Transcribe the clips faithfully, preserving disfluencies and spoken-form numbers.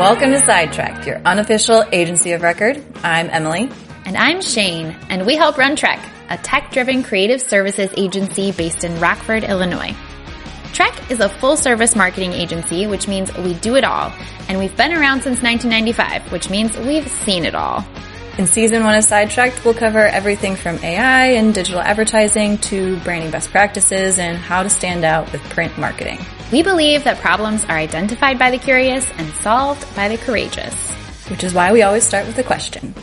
Welcome to Sidetracked, your unofficial agency of record. I'm Emily. And I'm Shane, and we help run Trek, a tech-driven creative services agency based in Rockford, Illinois. Trek is a full-service marketing agency, which means we do it all, and we've been around since nineteen ninety-five, which means we've seen it all. In season one of Sidetracked, we'll cover everything from A I and digital advertising to branding best practices and how to stand out with print marketing. We believe that problems are identified by the curious and solved by the courageous. Which is why we always start with a question.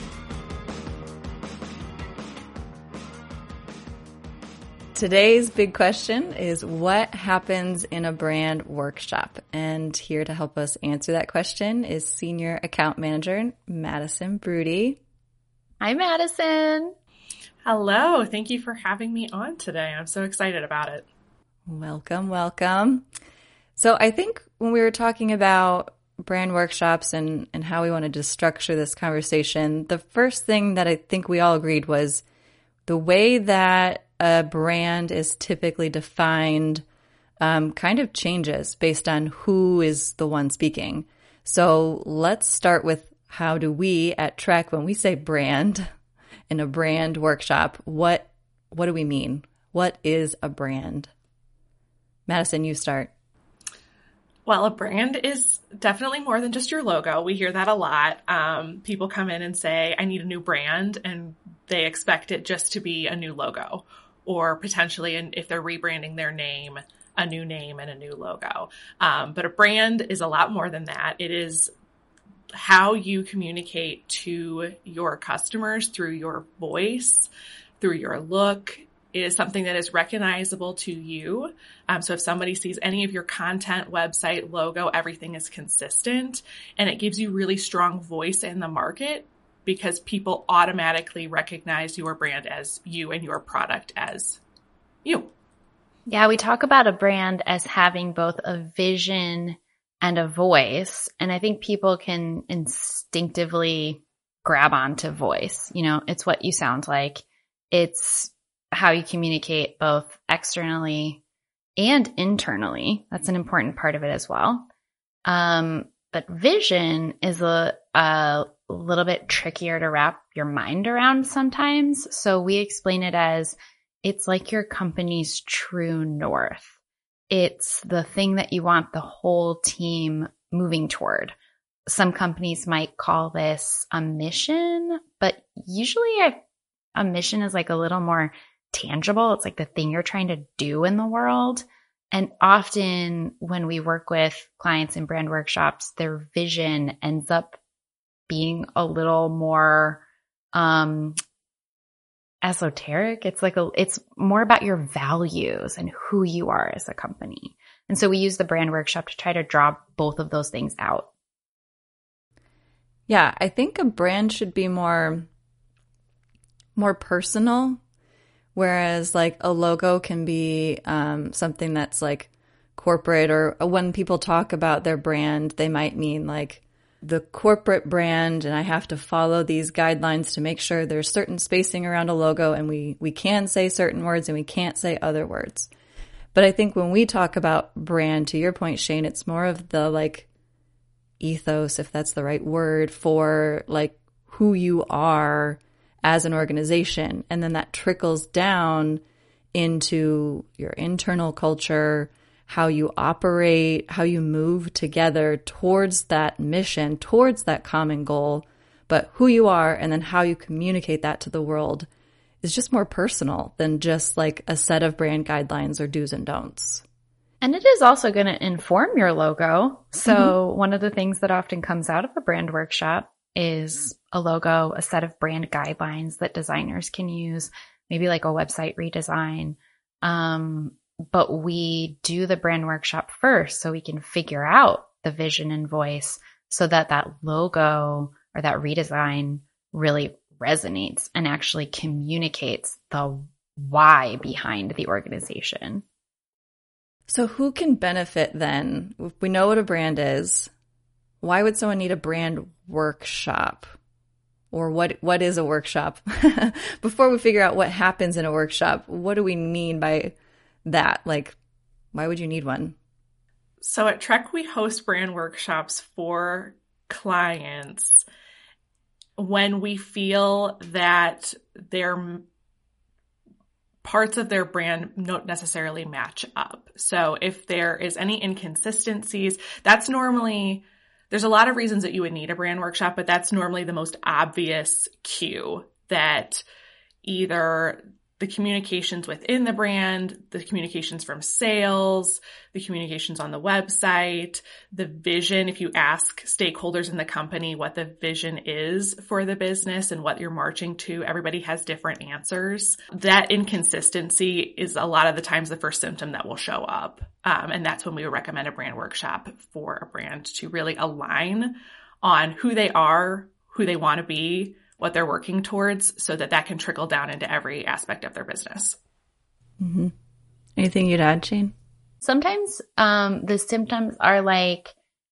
Today's big question is, what happens in a brand workshop? And here to help us answer that question is Senior Account Manager Madison Brody. Hi, Madison. Hello. Thank you for having me on today. I'm so excited about it. Welcome, welcome. So I think when we were talking about brand workshops and, and how we wanted to structure this conversation, the first thing that I think we all agreed was the way that a brand is typically defined um, kind of changes based on who is the one speaking. So let's start with, how do we at Trek, when we say brand in a brand workshop, what what do we mean? What is a brand? Madison, you start. Well, a brand is definitely more than just your logo. We hear that a lot. Um, people come in and say, I need a new brand, and they expect it just to be a new logo, or potentially, and if they're rebranding their name, a new name and a new logo. Um, but a brand is a lot more than that. It is how you communicate to your customers through your voice, through your look. It is something that is recognizable to you. Um, so if somebody sees any of your content, website, logo, everything is consistent, and it gives you really strong voice in the market because people automatically recognize your brand as you and your product as you. Yeah, we talk about a brand as having both a vision and a voice. And I think people can instinctively grab onto voice. You know, it's what you sound like. It's how you communicate both externally and internally. That's an important part of it as well. Um, but vision is a, a little bit trickier to wrap your mind around sometimes. So we explain it as it's like your company's true north. It's the thing that you want the whole team moving toward. Some companies might call this a mission, but usually I, a mission is like a little more tangible. It's like the thing you're trying to do in the world. And often when we work with clients in brand workshops, their vision ends up being a little more um, esoteric. It's like a, it's more about your values and who you are as a company. And so we use the brand workshop to try to draw both of those things out. Yeah, I think a brand should be more, more personal, whereas like a logo can be um, something that's like corporate, or when people talk about their brand, they might mean like the corporate brand, and I have to follow these guidelines to make sure there's certain spacing around a logo, and we, we can say certain words and we can't say other words. But I think when we talk about brand, to your point, Shane, it's more of the like ethos, if that's the right word, for like who you are as an organization. And then that trickles down into your internal culture, how you operate, how you move together towards that mission, towards that common goal. But who you are and then how you communicate that to the world is just more personal than just like a set of brand guidelines or do's and don'ts. And it is also going to inform your logo. So Mm-hmm. one of the things that often comes out of a brand workshop is a logo, a set of brand guidelines that designers can use, maybe like a website redesign. Um, but we do the brand workshop first so we can figure out the vision and voice so that that logo or that redesign really resonates and actually communicates the why behind the organization. So who can benefit then? If we know what a brand is, why would someone need a brand workshop? Or what what is a workshop? Before we figure out what happens in a workshop, what do we mean by that? Like, why would you need one? So at Trek, we host brand workshops for clients when we feel that their parts of their brand don't necessarily match up. So if there is any inconsistencies, that's normally, there's a lot of reasons that you would need a brand workshop, but that's normally the most obvious cue that either the communications within the brand, the communications from sales, the communications on the website, the vision. If you ask stakeholders in the company what the vision is for the business and what you're marching to, everybody has different answers. That inconsistency is a lot of the times the first symptom that will show up. Um, and that's when we would recommend a brand workshop for a brand to really align on who they are, who they want to be, what they're working towards, so that that can trickle down into every aspect of their business. Mm-hmm. Anything you'd add, Shane? Sometimes um, the symptoms are like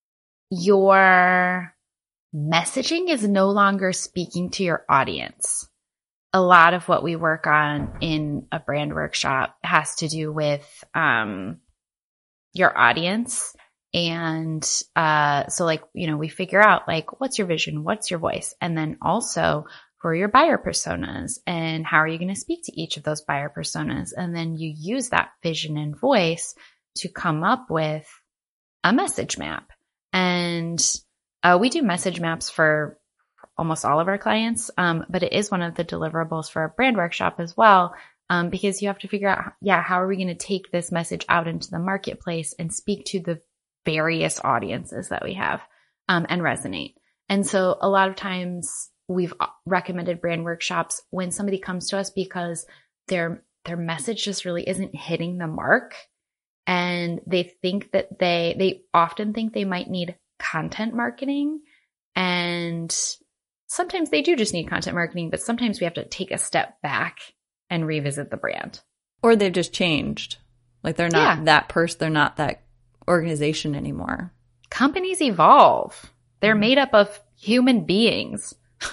your messaging is no longer speaking to your audience. A lot of what we work on in a brand workshop has to do with um, your audience. And uh, so like, you know, we figure out like, what's your vision? What's your voice? And then also who are your buyer personas and how are you going to speak to each of those buyer personas? And then you use that vision and voice to come up with a message map. And uh, we do message maps for almost all of our clients, um, but it is one of the deliverables for a brand workshop as well. Um, because you have to figure out, yeah, how are we going to take this message out into the marketplace and speak to the various audiences that we have um, and resonate. And so a lot of times we've recommended brand workshops when somebody comes to us because their their message just really isn't hitting the mark, and they think that they they often think they might need content marketing, and sometimes they do just need content marketing, but sometimes we have to take a step back and revisit the brand. Or they've just changed. Like they're not Yeah. that person, they're not that organization anymore. Companies evolve. They're made up of human beings.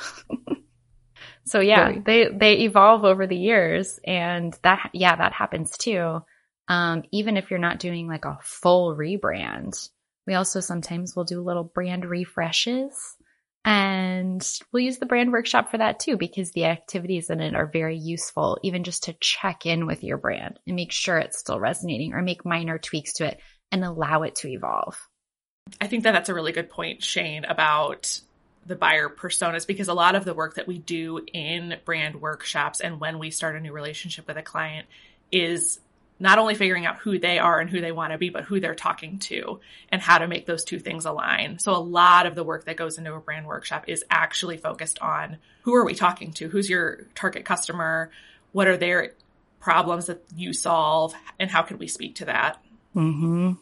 So yeah, Right. they, they evolve over the years, and that, yeah, that happens too. Um, even if you're not doing like a full rebrand, we also sometimes will do little brand refreshes, and we'll use the brand workshop for that too, because the activities in it are very useful, even just to check in with your brand and make sure it's still resonating or make minor tweaks to it and allow it to evolve. I think that that's a really good point, Shane, about the buyer personas, because a lot of the work that we do in brand workshops and when we start a new relationship with a client is not only figuring out who they are and who they want to be, but who they're talking to and how to make those two things align. So a lot of the work that goes into a brand workshop is actually focused on who are we talking to? Who's your target customer? What are their problems that you solve? And how can we speak to that? Mm-hmm.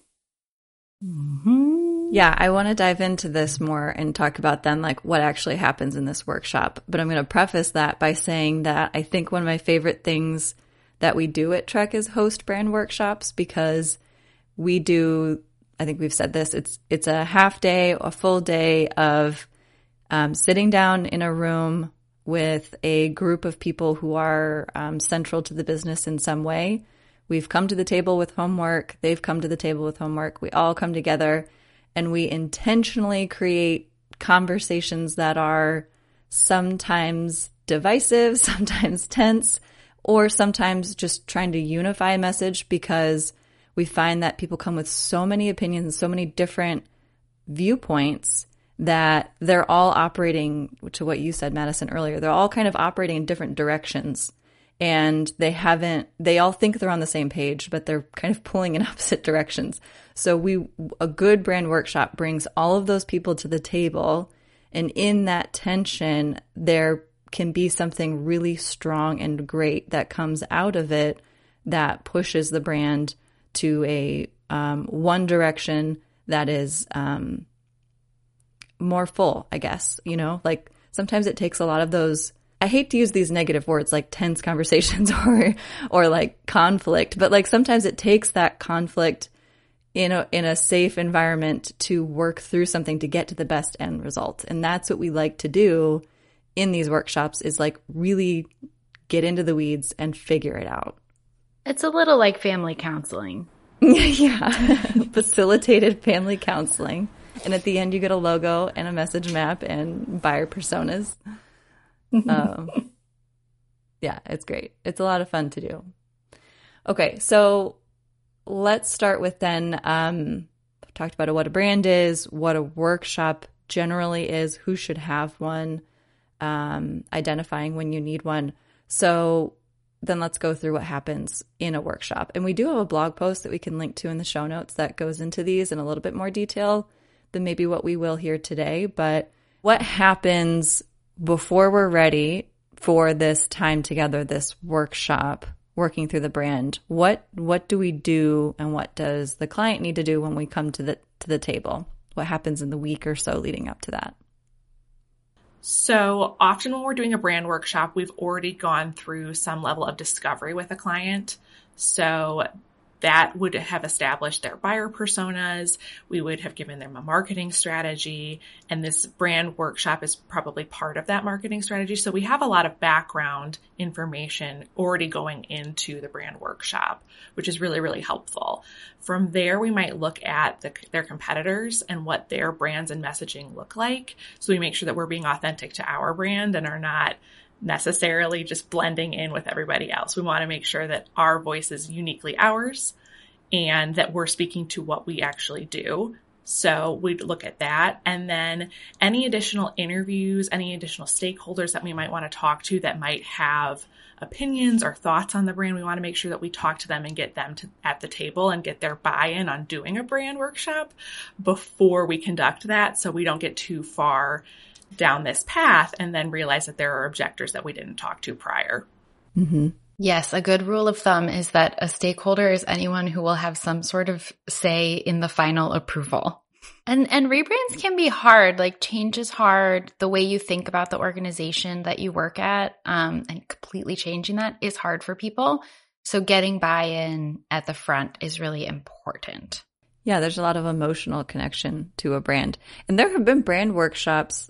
Mm-hmm. Yeah, I want to dive into this more and talk about then like what actually happens in this workshop. But I'm going to preface that by saying that I think one of my favorite things that we do at Trek is host brand workshops, because we do, I think we've said this, it's it's a half day, a full day of um, sitting down in a room with a group of people who are um, central to the business in some way. We've come to the table with homework. They've come to the table with homework. We all come together and we intentionally create conversations that are sometimes divisive, sometimes tense, or sometimes just trying to unify a message, because we find that people come with so many opinions and so many different viewpoints that they're all operating, to what you said, Madison, earlier, they're all kind of operating in different directions. And they haven't, they all think they're on the same page, but they're kind of pulling in opposite directions. So we, a good brand workshop brings all of those people to the table. And in that tension, there can be something really strong and great that comes out of it that pushes the brand to a um, one direction that is um, more full, I guess. You know, like sometimes it takes a lot of those, I hate to use these negative words like tense conversations or or like conflict, but like sometimes it takes that conflict in a in a safe environment to work through something to get to the best end result. And that's what we like to do in these workshops, is like really get into the weeds and figure it out. It's a little like family counseling. Yeah. Facilitated family counseling. And at the end, you get a logo and a message map and buyer personas. um, yeah, it's great. It's a lot of fun to do. Okay, so let's start with then, um, talked about what a brand is, what a workshop generally is, who should have one, um, identifying when you need one. So then let's go through what happens in a workshop. And we do have a blog post that we can link to in the show notes that goes into these in a little bit more detail than maybe what we will here today. But what happens before we're ready for this time together, this workshop, working through the brand? What what do we do, and what does the client need to do when we come to the to the table? What happens in the week or so leading up to that? So often when we're doing a brand workshop, we've already gone through some level of discovery with a client. So that would have established their buyer personas. We would have given them a marketing strategy, and this brand workshop is probably part of that marketing strategy. So we have a lot of background information already going into the brand workshop, which is really, really helpful. From there, we might look at the, their competitors and what their brands and messaging look like. So we make sure that we're being authentic to our brand and are not necessarily just blending in with everybody else. We want to make sure that our voice is uniquely ours and that we're speaking to what we actually do. So we'd look at that. And then any additional interviews, any additional stakeholders that we might want to talk to that might have opinions or thoughts on the brand, we want to make sure that we talk to them and get them to, at the table and get their buy-in on doing a brand workshop before we conduct that, so we don't get too far down this path and then realize that there are objectors that we didn't talk to prior. Mm-hmm. Yes, a good rule of thumb is that a stakeholder is anyone who will have some sort of say in the final approval. And and rebrands can be hard. Like, change is hard. The way you think about the organization that you work at, um, and completely changing that is hard for people. So getting buy-in at the front is really important. Yeah, there's a lot of emotional connection to a brand. And there have been brand workshops,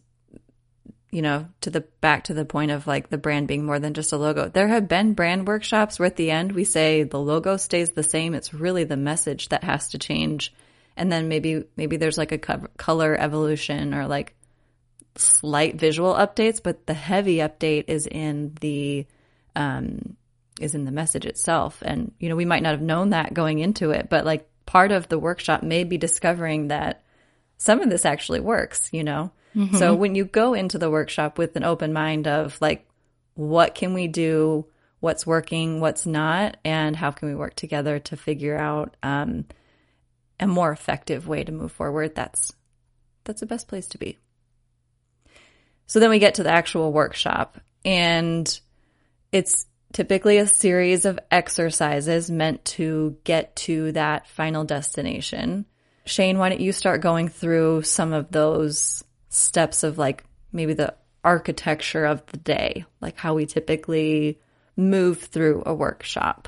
you know, to the back to the point of like the brand being more than just a logo. There have been brand workshops where at the end we say the logo stays the same. It's really the message that has to change. And then maybe maybe there's like a co- color evolution or like slight visual updates, but the heavy update is in the um is in the message itself. And you know, we might not have known that going into it, but like part of the workshop may be discovering that some of this actually works, you know. Mm-hmm. So when you go into the workshop with an open mind of like, what can we do, what's working, what's not, and how can we work together to figure out um, a more effective way to move forward, that's that's the best place to be. So then we get to the actual workshop, and it's typically a series of exercises meant to get to that final destination. Shane, why don't you start going through some of those steps of like maybe the architecture of the day, like how we typically move through a workshop?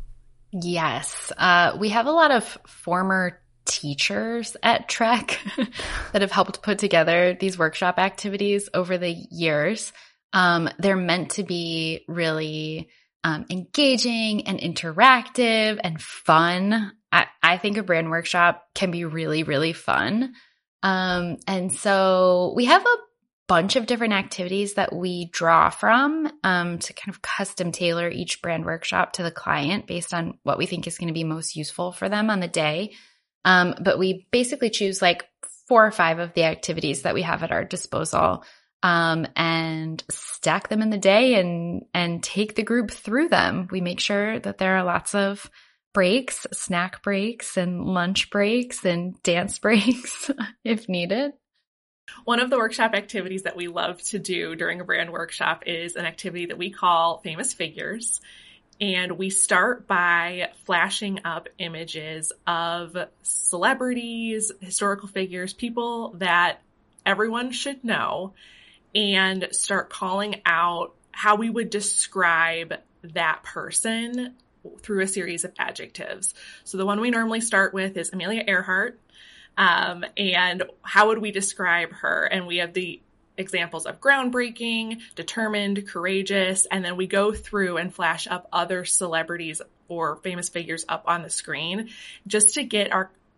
Yes. Uh, we have a lot of former teachers at Trek that have helped put together these workshop activities over the years. Um, they're meant to be really um, engaging and interactive and fun. I, I think a brand workshop can be really, really fun. Um, and so we have a bunch of different activities that we draw from um, to kind of custom tailor each brand workshop to the client based on what we think is going to be most useful for them on the day. Um, but we basically choose like four or five of the activities that we have at our disposal um, and stack them in the day and and take the group through them. We make sure that there are lots of breaks, snack breaks and lunch breaks and dance breaks if needed. One of the workshop activities that we love to do during a brand workshop is an activity that we call Famous Figures. And we start by flashing up images of celebrities, historical figures, people that everyone should know, and start calling out how we would describe that person through a series of adjectives. So the one we normally start with is Amelia Earhart. Um, and how would we describe her? And we have the examples of groundbreaking, determined, courageous, and then we go through and flash up other celebrities or famous figures up on the screen just to get our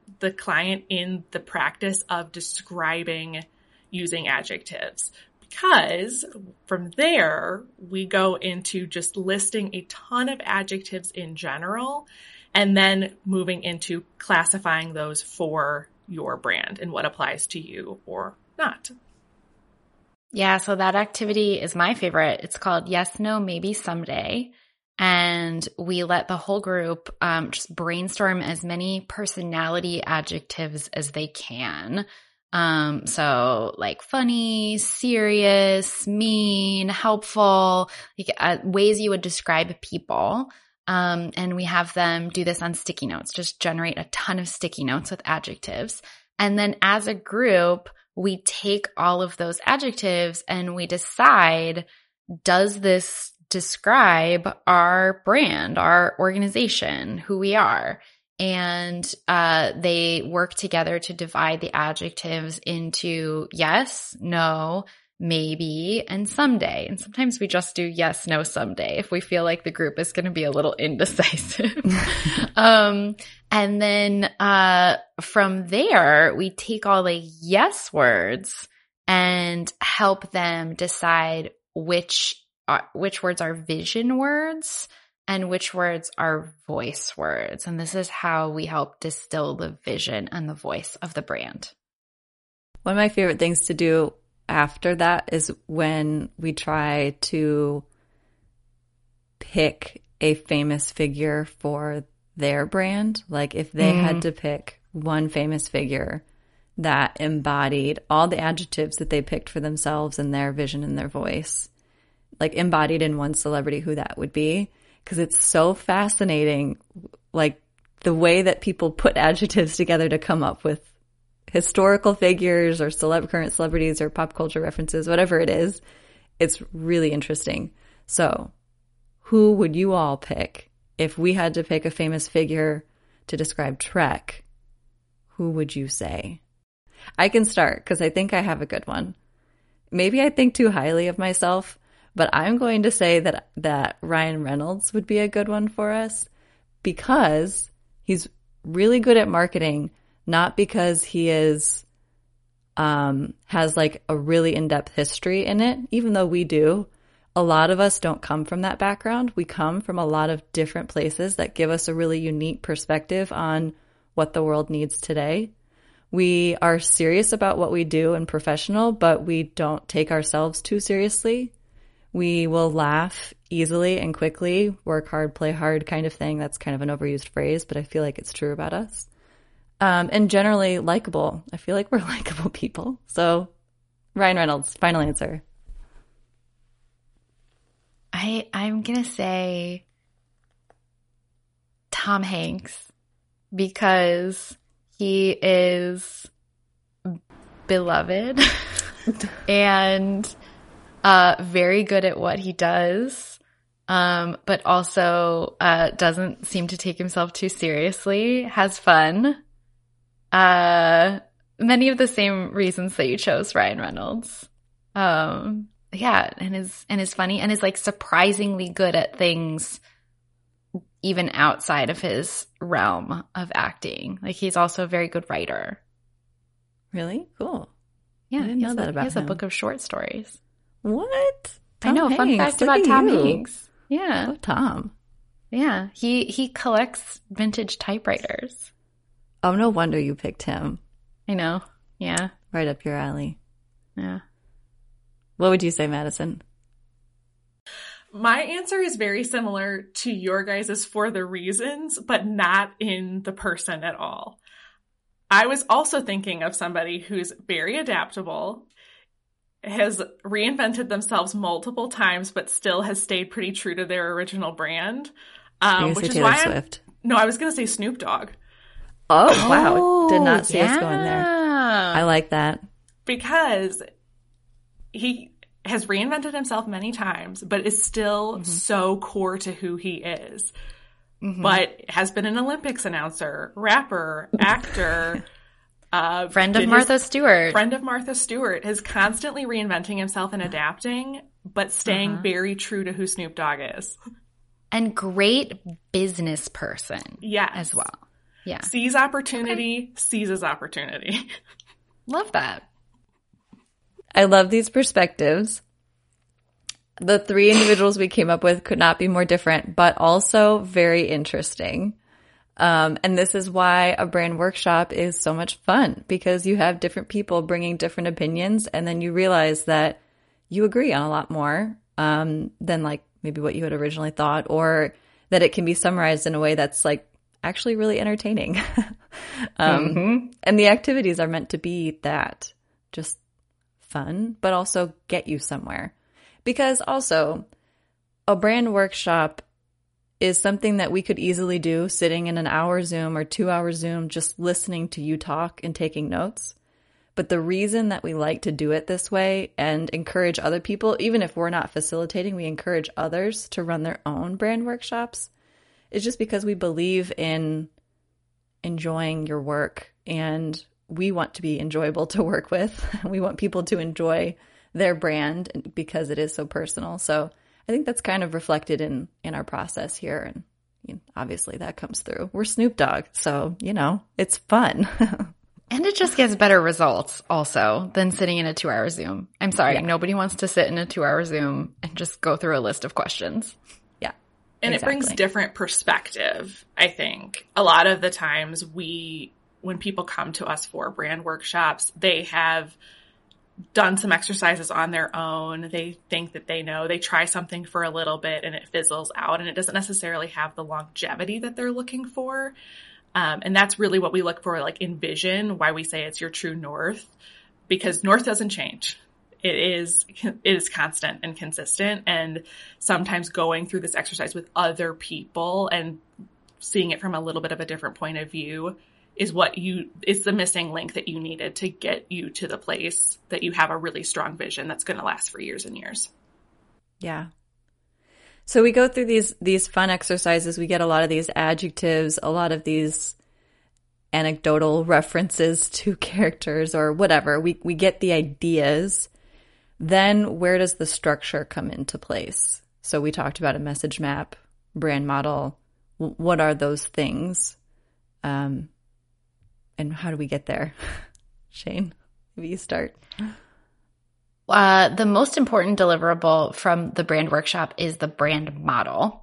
the client in the practice of describing using adjectives. Because from there, we go into just listing a ton of adjectives in general, and then moving into classifying those for your brand and what applies to you or not. Yeah, so that activity is my favorite. It's called Yes, No, Maybe Someday. And we let the whole group um, just brainstorm as many personality adjectives as they can. Um, so like funny, serious, mean, helpful, like, uh, ways you would describe people. Um, and we have them do this on sticky notes, just generate a ton of sticky notes with adjectives. And then as a group, we take all of those adjectives and we decide, does this describe our brand, our organization, who we are? And uh, they work together to divide the adjectives into yes, no, maybe, and someday. And sometimes we just do yes, no, someday if we feel like the group is going to be a little indecisive. um, and then uh, from there, we take all the yes words and help them decide which uh, which words are vision words and which words are voice words. And this is how we help distill the vision and the voice of the brand. One of my favorite things to do after that is when we try to pick a famous figure for their brand. Like if they mm. had to pick one famous figure that embodied all the adjectives that they picked for themselves and their vision and their voice, like embodied in one celebrity, who that would be. Because it's so fascinating, like the way that people put adjectives together to come up with historical figures or celeb- current celebrities or pop culture references, whatever it is. It's really interesting. So who would you all pick if we had to pick a famous figure to describe Trek? Who would you say? I can start because I think I have a good one. Maybe I think too highly of myself, but I'm going to say that that Ryan Reynolds would be a good one for us because he's really good at marketing, not because he is um, has like a really in-depth history in it, even though we do. A lot of us don't come from that background. We come from a lot of different places that give us a really unique perspective on what the world needs today. We are serious about what we do and professional, but we don't take ourselves too seriously. We will laugh easily and quickly, work hard, play hard kind of thing. That's kind of an overused phrase, but I feel like it's true about us. Um, and generally likable. I feel like we're likable people. So Ryan Reynolds, final answer. I, I'm going to say Tom Hanks because he is beloved and uh, very good at what he does, um, but also uh, doesn't seem to take himself too seriously, has fun. Uh, many of the same reasons that you chose Ryan Reynolds. Um, yeah, and is and is funny and is like surprisingly good at things even outside of his realm of acting. Like he's also a very good writer. Really? Cool. Yeah, I didn't know that a, about He has him. a book of short stories. What? Tom I know. Hanks, fun fact about Tom you. Hanks. Yeah. Oh, Tom. Yeah. He he collects vintage typewriters. Oh, no wonder you picked him. I know. Yeah. Right up your alley. Yeah. What would you say, Madison? My answer is very similar to your guys's for the reasons, but not in the person at all. I was also thinking of somebody who's very adaptable, has reinvented themselves multiple times, but still has stayed pretty true to their original brand. Um, which is Taylor why Swift. I'm, no, I was going to say Snoop Dogg. Oh, wow. Did not see yeah. us going there. I like that. Because he has reinvented himself many times, but is still mm-hmm. so core to who he is. Mm-hmm. But has been an Olympics announcer, rapper, actor, uh, friend of Martha Stewart. Friend of Martha Stewart is constantly reinventing himself and adapting, but staying uh-huh. very true to who Snoop Dogg is. And great business person yes. as well. Yeah. Sees opportunity, okay. seizes opportunity. Love that. I love these perspectives. The three individuals we came up with could not be more different, but also very interesting. Um, and this is why a brand workshop is so much fun, because you have different people bringing different opinions, and then you realize that you agree on a lot more um, than like maybe what you had originally thought, or that it can be summarized in a way that's like actually really entertaining. um, mm-hmm. And the activities are meant to be that, just fun, but also get you somewhere. Because also, a brand workshop is something that we could easily do sitting in an hour Zoom or two hour Zoom, just listening to you talk and taking notes. But the reason that we like to do it this way and encourage other people, even if we're not facilitating, we encourage others to run their own brand workshops, is just because we believe in enjoying your work, and we want to be enjoyable to work with. We want people to enjoy their brand because it is so personal. So I think that's kind of reflected in, in our process here. And you know, obviously that comes through. We're Snoop Dogg, so, you know, it's fun. And it just gets better results also than sitting in a two-hour Zoom. I'm sorry, yeah. Nobody wants to sit in a two-hour Zoom and just go through a list of questions. Yeah. And exactly. It brings different perspective, I think. A lot of the times we, when people come to us for brand workshops, they have done some exercises on their own. They think that they know. They try something for a little bit and it fizzles out, and it doesn't necessarily have the longevity that they're looking for. Um, and that's really what we look for, like in vision, why we say it's your true north, because north doesn't change. It is, it is constant and consistent. And sometimes going through this exercise with other people and seeing it from a little bit of a different point of view is what you, is the missing link that you needed to get you to the place that you have a really strong vision that's going to last for years and years. Yeah. So we go through these, these fun exercises. We get a lot of these adjectives, a lot of these anecdotal references to characters or whatever. We, we get the ideas. Then where does the structure come into place? So we talked about a message map, brand model. What are those things? Um, And how do we get there? Shane, maybe you start. Uh, the most important deliverable from the brand workshop is the brand model.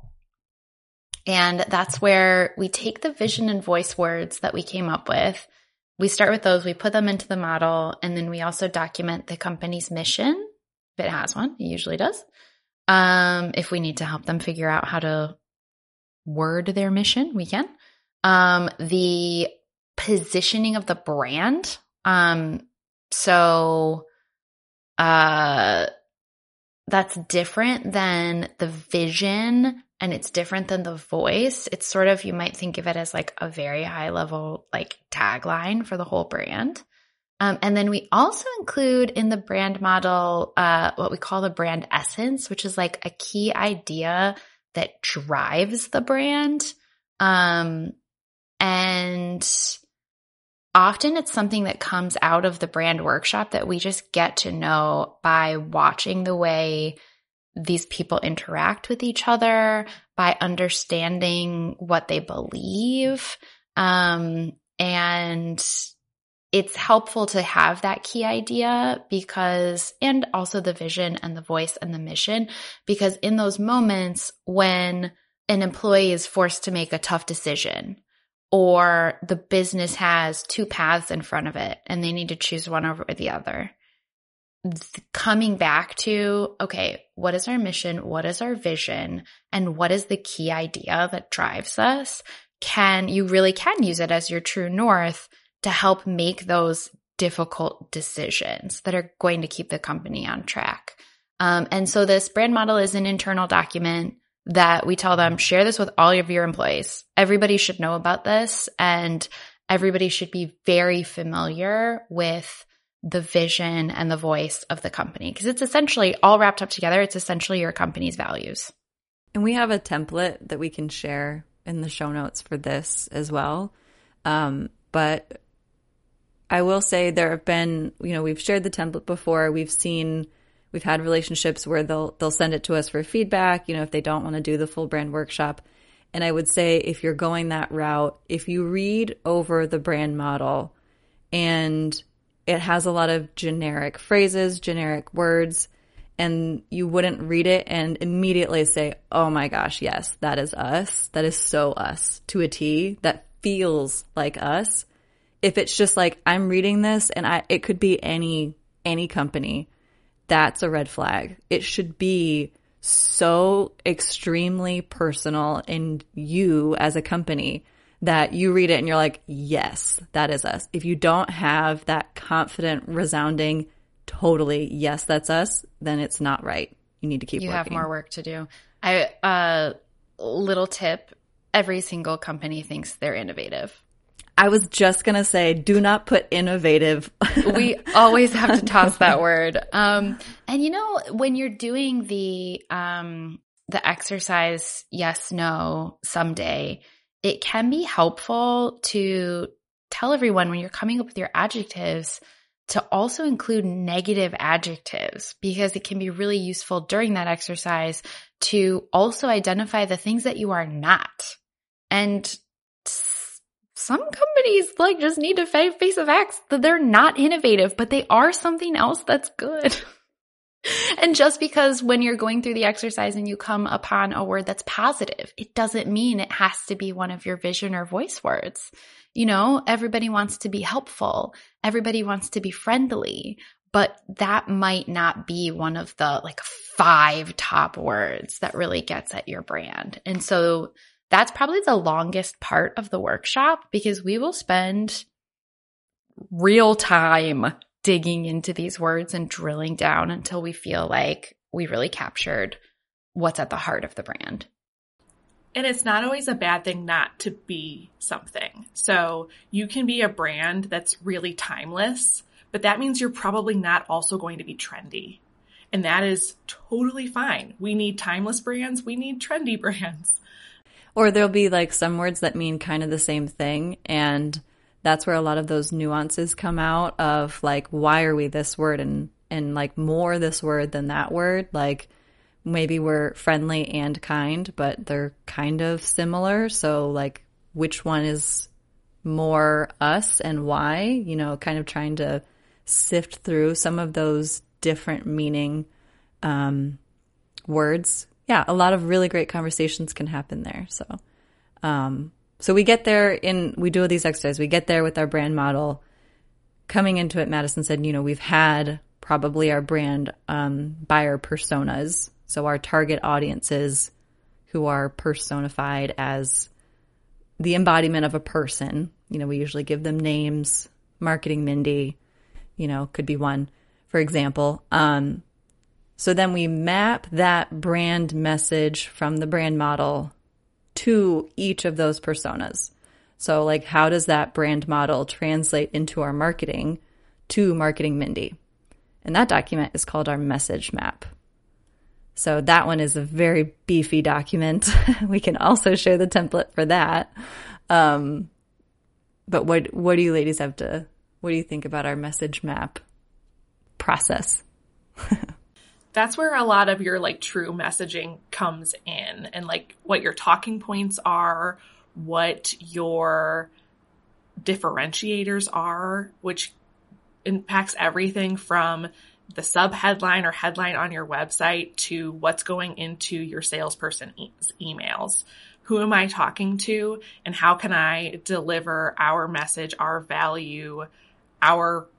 And that's where we take the vision and voice words that we came up with. We start with those, we put them into the model, and then we also document the company's mission, if it has one. It usually does. Um, if we need to help them figure out how to word their mission, we can. Um, the positioning of the brand. Um, so, uh, that's different than the vision, and it's different than the voice. It's sort of, you might think of it as like a very high level, like tagline for the whole brand. Um, and then we also include in the brand model, uh, what we call the brand essence, which is like a key idea that drives the brand. Um, and often it's something that comes out of the brand workshop that we just get to know by watching the way these people interact with each other, by understanding what they believe. Um, and it's helpful to have that key idea because, and also the vision and the voice and the mission, because in those moments when an employee is forced to make a tough decision, or the business has two paths in front of it and they need to choose one over the other, coming back to, okay, what is our mission? What is our vision? And what is the key idea that drives us? Can you really can use it as your true north to help make those difficult decisions that are going to keep the company on track. Um, and so this brand model is an internal document that we tell them, share this with all of your employees. Everybody should know about this, and everybody should be very familiar with the vision and the voice of the company, because it's essentially all wrapped up together. It's essentially your company's values. And we have a template that we can share in the show notes for this as well. Um, but I will say there have been, you know, we've shared the template before. We've seen, we've had relationships where they'll, they'll send it to us for feedback, you know, if they don't want to do the full brand workshop. And I would say if you're going that route, if you read over the brand model and it has a lot of generic phrases, generic words, and you wouldn't read it and immediately say, oh my gosh, yes, that is us. That is so us to a T. That feels like us. If it's just like, I'm reading this and I, it could be any, any company, that's a red flag. It should be so extremely personal in you as a company that you read it and you're like, yes, that is us. If you don't have that confident, resounding, totally, yes, that's us, then it's not right. You need to keep you working. have more work to do. I, uh, little tip, every single company thinks they're innovative. I was just going to say, do not put innovative. We always have to toss that word. Um, and you know, when you're doing the, um, the exercise, yes, no, someday, it can be helpful to tell everyone when you're coming up with your adjectives to also include negative adjectives, because it can be really useful during that exercise to also identify the things that you are not. And some companies like just need to face the facts that they're not innovative, but they are something else that's good. And just because when you're going through the exercise and you come upon a word that's positive, it doesn't mean it has to be one of your vision or voice words. You know, everybody wants to be helpful. Everybody wants to be friendly, but that might not be one of the like five top words that really gets at your brand. And so that's probably the longest part of the workshop, because we will spend real time digging into these words and drilling down until we feel like we really captured what's at the heart of the brand. And it's not always a bad thing not to be something. So you can be a brand that's really timeless, but that means you're probably not also going to be trendy. And that is totally fine. We need timeless brands. We need trendy brands. Or there'll be like some words that mean kind of the same thing. And that's where a lot of those nuances come out of like, why are we this word and, and like more this word than that word? Like maybe we're friendly and kind, but they're kind of similar. So like which one is more us and why, you know, kind of trying to sift through some of those different meaning um, words. Yeah, a lot of really great conversations can happen there. So, um, so we get there in, we do these exercises. We get there with our brand model. Coming into it, Madison said, you know, we've had probably our brand um, buyer personas. So our target audiences who are personified as the embodiment of a person. You know, we usually give them names. Marketing Mindy, you know, could be one, for example. Um, So then we map that brand message from the brand model to each of those personas. So like, how does that brand model translate into our marketing to Marketing Mindy? And that document is called our message map. So that one is a very beefy document. We can also share the template for that. Um, but what, what do you ladies have to, what do you think about our message map process? That's where a lot of your like true messaging comes in, and like what your talking points are, what your differentiators are, which impacts everything from the sub headline or headline on your website to what's going into your salesperson e- emails. Who am I talking to, and how can I deliver our message, our value, our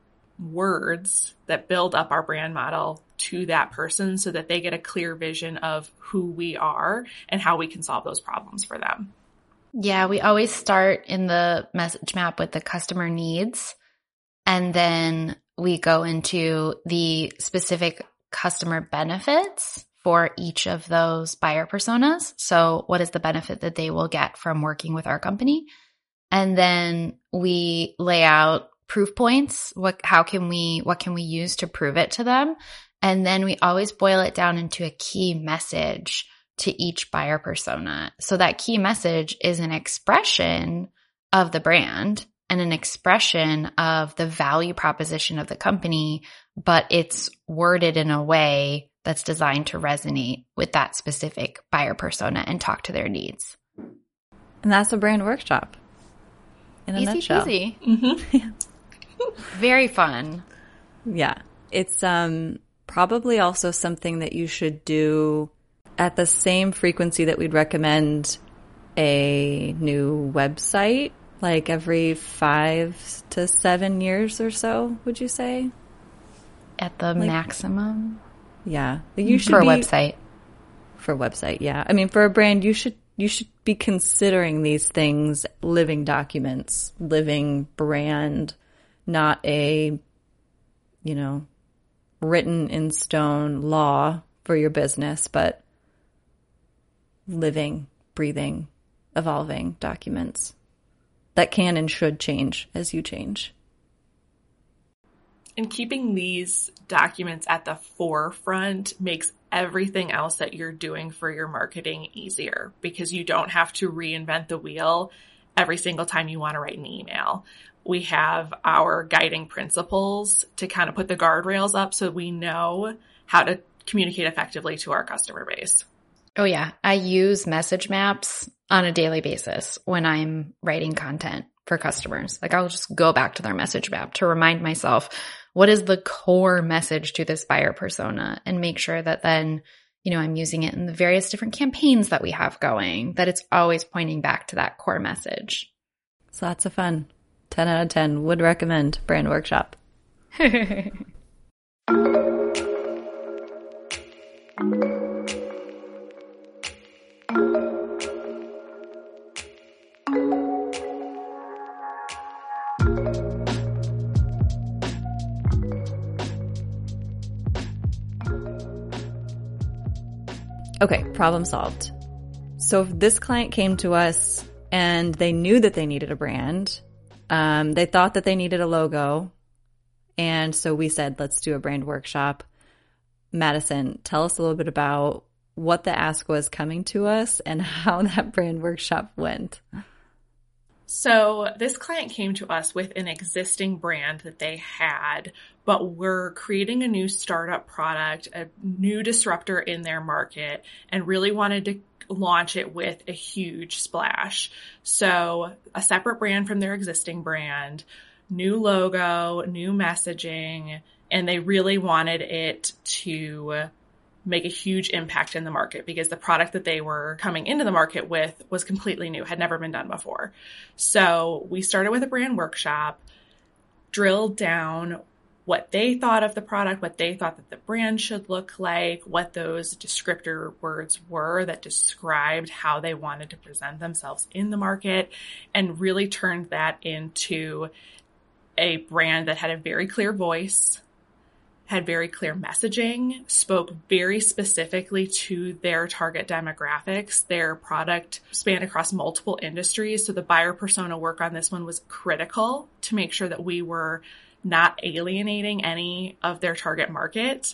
words that build up our brand model to that person so that they get a clear vision of who we are and how we can solve those problems for them. Yeah, we always start in the message map with the customer needs, and then we go into the specific customer benefits for each of those buyer personas. So what is the benefit that they will get from working with our company? And then we lay out proof points. What, how can we, what can we use to prove it to them? And then we always boil it down into a key message to each buyer persona. So that key message is an expression of the brand and an expression of the value proposition of the company, but it's worded in a way that's designed to resonate with that specific buyer persona and talk to their needs. And that's a brand workshop in a Easy nutshell. peasy. Mm-hmm. Very fun. Yeah. It's um probably also something that you should do at the same frequency that we'd recommend a new website, like every five to seven years or so, would you say? At the Like- maximum Yeah. You should for a be, website. For a website, yeah. I mean, for a brand, you should you should be considering these things living documents, living brand, not a, you know, written in stone law for your business, but living, breathing, evolving documents that can and should change as you change. And keeping these documents at the forefront makes everything else that you're doing for your marketing easier, because you don't have to reinvent the wheel every single time you want to write an email. We have our guiding principles to kind of put the guardrails up so we know how to communicate effectively to our customer base. Oh yeah. I use message maps on a daily basis when I'm writing content for customers. Like I'll just go back to their message map to remind myself, what is the core message to this buyer persona, and make sure that then, you know, I'm using it in the various different campaigns that we have going, that it's always pointing back to that core message. It's lots of fun. ten out of ten. Would recommend Brand Workshop. Okay, problem solved. So if this client came to us and they knew that they needed a brand, um, they thought that they needed a logo, and so we said, let's do a brand workshop. Madison, tell us a little bit about what the ask was coming to us and how that brand workshop went. So this client came to us with an existing brand that they had, but we're creating a new startup product, a new disruptor in their market, and really wanted to launch it with a huge splash. So a separate brand from their existing brand, new logo, new messaging, and they really wanted it to make a huge impact in the market because the product that they were coming into the market with was completely new, had never been done before. So we started with a brand workshop, drilled down what they thought of the product, what they thought that the brand should look like, what those descriptor words were that described how they wanted to present themselves in the market, and really turned that into a brand that had a very clear voice, had very clear messaging, spoke very specifically to their target demographics. Their product spanned across multiple industries. So the buyer persona work on this one was critical to make sure that we were not alienating any of their target market.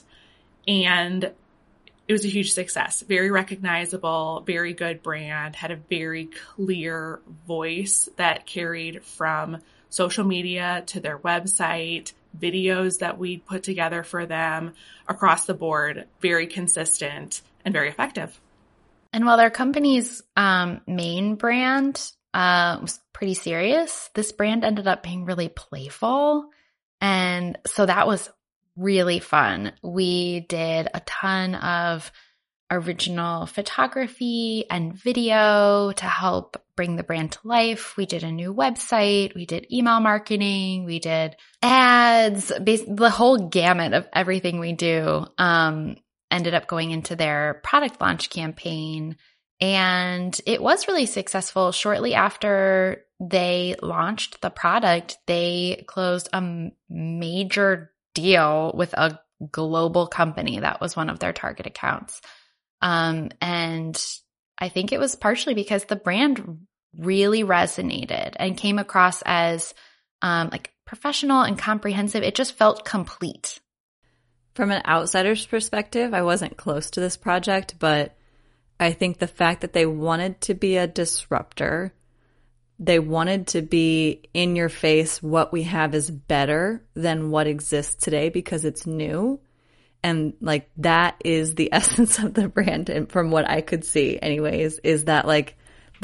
And it was a huge success. Very recognizable, very good brand, had a very clear voice that carried from social media to their website, videos that we put together for them across the board, very consistent and very effective. And while their company's um, main brand uh, was pretty serious, this brand ended up being really playful. And so that was really fun. We did a ton of original photography and video to help bring the brand to life. We did a new website. We did email marketing. We did ads. Basically, the whole gamut of everything we do um, ended up going into their product launch campaign. And it was really successful. Shortly after they launched the product, they closed a major deal with a global company that was one of their target accounts. Um, and I think it was partially because the brand really resonated and came across as um, like professional and comprehensive. It just felt complete. From an outsider's perspective, I wasn't close to this project, but I think the fact that they wanted to be a disruptor, they wanted to be in your face, what we have is better than what exists today because it's new. And like that is the essence of the brand. And from what I could see anyways, is that like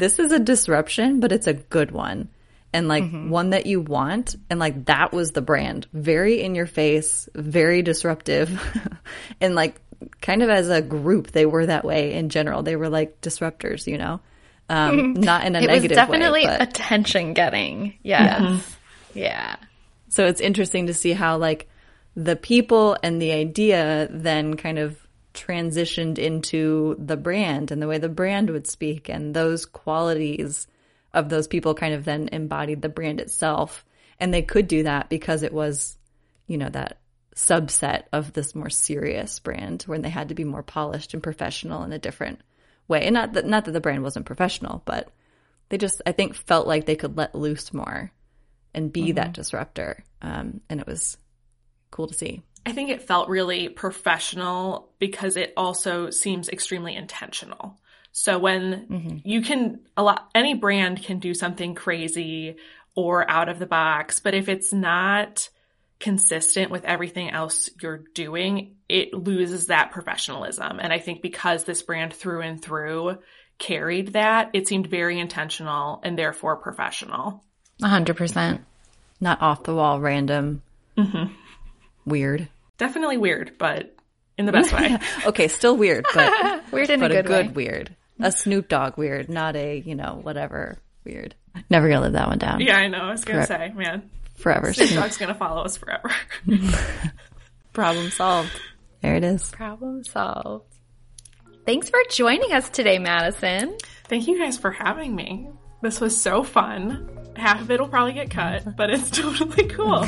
this is a disruption, but it's a good one. And like mm-hmm. one that you want. And like that was the brand. Very in your face, very disruptive. And like kind of as a group, they were that way in general. They were like disruptors, you know? Um, not in a it negative was definitely way. But attention getting. Yes. Yeah. yeah. So it's interesting to see how like the people and the idea then kind of transitioned into the brand and the way the brand would speak, and those qualities of those people kind of then embodied the brand itself. And they could do that because it was, you know, that subset of this more serious brand when they had to be more polished and professional in a different way. And not that, not that the brand wasn't professional, but they just, I think, felt like they could let loose more and be mm-hmm. that disruptor. Um, and it was cool to see. I think it felt really professional because it also seems extremely intentional. So when mm-hmm. you can, a lot, any brand can do something crazy or out of the box, but if it's not consistent with everything else you're doing, it loses that professionalism. And I think because this brand through and through carried that, it seemed very intentional and therefore professional. A hundred percent. Not off the wall, random, mm-hmm. weird. Definitely weird, but in the best way. Okay, still weird, but weird in but a good, a good way. weird. A Snoop Dogg weird, not a, you know, whatever weird. Never gonna live that one down. Yeah, I know. I was gonna forever. say, man. Forever. Snoop Dogg's gonna follow us forever. Problem solved. There it is. Problem solved. Thanks for joining us today, Madison. Thank you guys for having me. This was so fun. Half of it will probably get cut, but it's totally cool.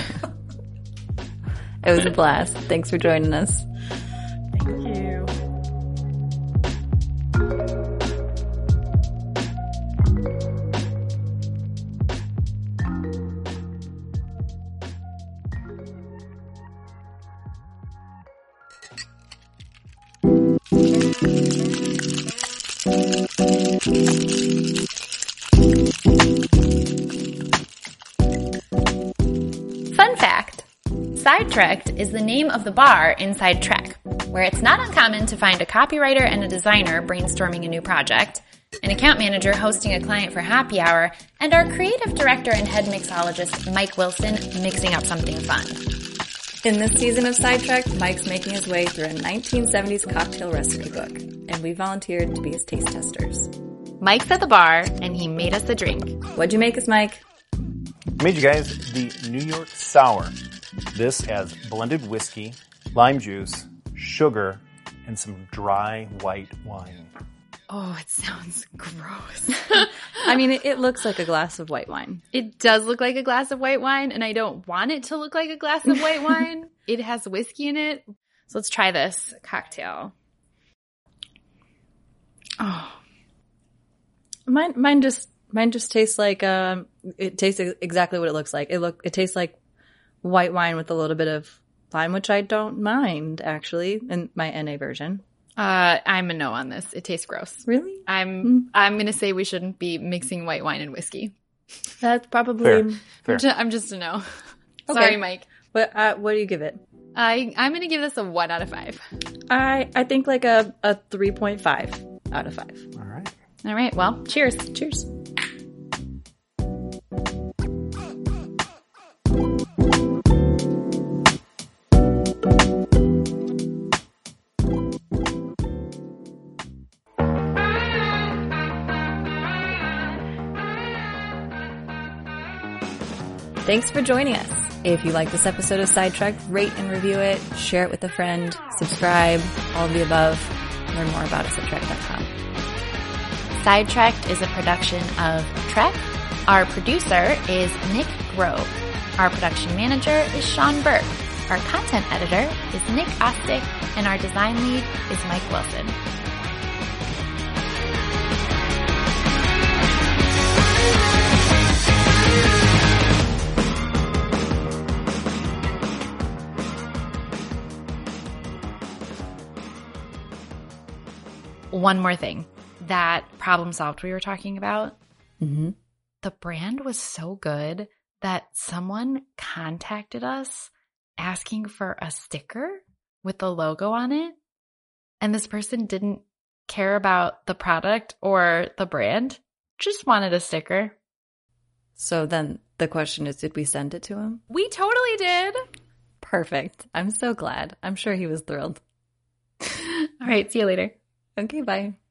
It was a blast. Thanks for joining us. Thank you. Fun fact. Sidetracked is the name of the bar inside Trek, where it's not uncommon to find a copywriter and a designer brainstorming a new project, an account manager hosting a client for happy hour, and our creative director and head mixologist, Mike Wilson, mixing up something fun. In this season of Sidetracked, Mike's making his way through a nineteen seventies cocktail recipe book, and we volunteered to be his taste testers. Mike's at the bar, and he made us a drink. What'd you make us, Mike? I made you guys the New York Sour. This has blended whiskey, lime juice, sugar, and some dry white wine. Oh, it sounds gross. I mean, it, it looks like a glass of white wine. It does look like a glass of white wine, and I don't want it to look like a glass of white wine. It has whiskey in it. So let's try this cocktail. Oh. Mine, mine just, mine just tastes like, um, it tastes exactly what it looks like. It look, it tastes like white wine with a little bit of lime, which I don't mind, actually, in my N A version. Uh, I'm a no on this. It tastes gross. Really? I'm Mm. I'm going to say we shouldn't be mixing white wine and whiskey. That's probably... Fair. Fair. I'm, just, I'm just a no. Okay. Sorry, Mike. What, uh, what do you give it? I, I'm going to give this a one out of five. I, I think like a, a three point five out of five. All right. All right. Well, cheers. Cheers. Thanks for joining us. If you like this episode of Sidetracked, rate and review it, share it with a friend, subscribe, all of the above. Learn more about us at trek dot com. Sidetracked is a production of Trek. Our producer is Nick Grove. Our production manager is Sean Burke. Our content editor is Nick Ostick, and our design lead is Mike Wilson. One more thing. That problem solved we were talking about, Mm-hmm. the brand was so good that someone contacted us asking for a sticker with the logo on it. And this person didn't care about the product or the brand, just wanted a sticker. So then the question is, did we send it to him? We totally did. Perfect. I'm so glad. I'm sure he was thrilled. All right, see you later. Okay, bye.